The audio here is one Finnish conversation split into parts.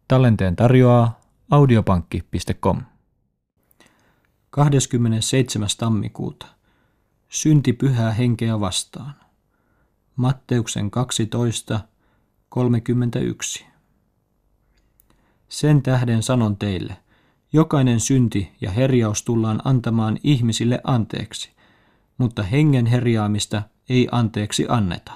Tallenteen tarjoaa audiopankki.com. 27. tammikuuta. Synti pyhää henkeä vastaan. Matteuksen 12:31. Sen tähden sanon teille, jokainen synti ja herjaus tullaan antamaan ihmisille anteeksi, mutta hengen herjaamista ei anteeksi anneta.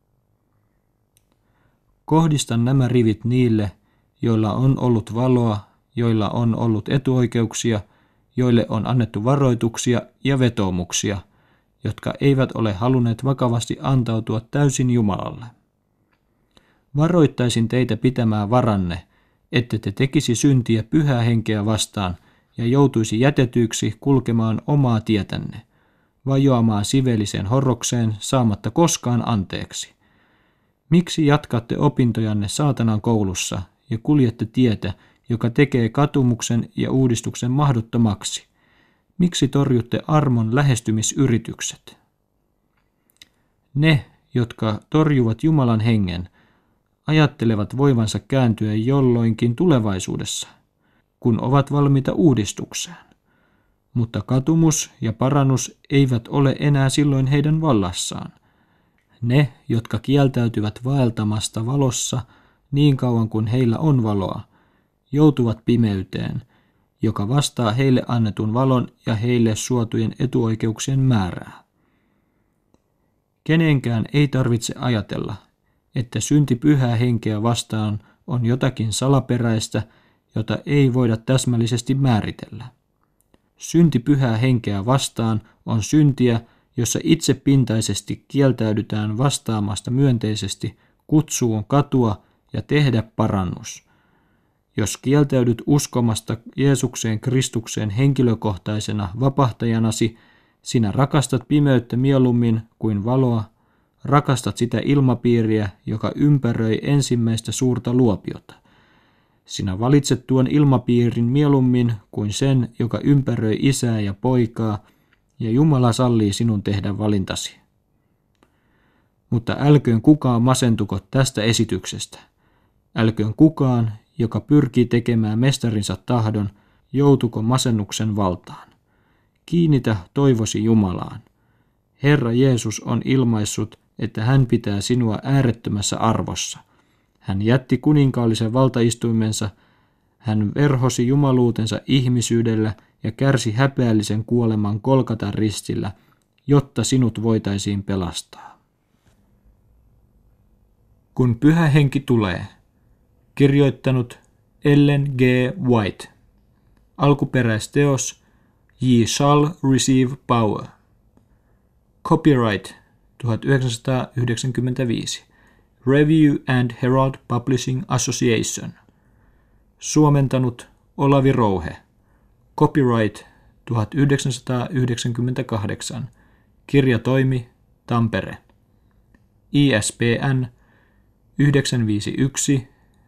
Kohdistan nämä rivit niille, joilla on ollut valoa, joilla on ollut etuoikeuksia, joille on annettu varoituksia ja vetoomuksia, jotka eivät ole halunneet vakavasti antautua täysin Jumalalle. Varoittaisin teitä pitämään varanne, ette te tekisi syntiä pyhää henkeä vastaan ja joutuisi jätetyiksi kulkemaan omaa tietänne, vajoamaan siveelliseen horrokseen saamatta koskaan anteeksi. Miksi jatkatte opintojanne saatanan koulussa ja kuljette tietä, joka tekee katumuksen ja uudistuksen mahdottomaksi? Miksi torjutte armon lähestymisyritykset? Ne, jotka torjuvat Jumalan hengen, ajattelevat voivansa kääntyä jolloinkin tulevaisuudessa, kun ovat valmiita uudistukseen. Mutta katumus ja parannus eivät ole enää silloin heidän vallassaan. Ne, jotka kieltäytyvät vaeltamasta valossa niin kauan kuin heillä on valoa, joutuvat pimeyteen, joka vastaa heille annetun valon ja heille suotujen etuoikeuksien määrää. Kenenkään ei tarvitse ajatella, että synti pyhää henkeä vastaan on jotakin salaperäistä, jota ei voida täsmällisesti määritellä. Synti pyhää henkeä vastaan on syntiä, jossa itsepintaisesti kieltäydytään vastaamasta myönteisesti kutsuun katua ja tehdä parannus. Jos kieltäydyt uskomasta Jeesukseen Kristukseen henkilökohtaisena vapahtajanasi, sinä rakastat pimeyttä mieluummin kuin valoa, rakastat sitä ilmapiiriä, joka ympäröi ensimmäistä suurta luopiota. Sinä valitset tuon ilmapiirin mieluummin kuin sen, joka ympäröi isää ja poikaa, ja Jumala sallii sinun tehdä valintasi. Mutta älköön kukaan masentuko tästä esityksestä. Älköön kukaan, joka pyrkii tekemään mestarinsa tahdon, joutuko masennuksen valtaan. Kiinnitä toivosi Jumalaan. Herra Jeesus on ilmaissut, että hän pitää sinua äärettömässä arvossa. Hän jätti kuninkaallisen valtaistuimensa, hän verhosi jumaluutensa ihmisyydellä ja kärsi häpeällisen kuoleman Golgatan ristillä, jotta sinut voitaisiin pelastaa. Kun Pyhä Henki tulee. Kirjoittanut Ellen G. White. Alkuperäisteos Ye shall receive power. Copyright 1995. Review and Herald Publishing Association. Suomentanut Olavi Rouhe. Copyright 1998. Kirjatoimi Tampere. ISBN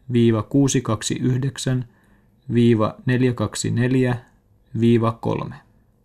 951-629-424-3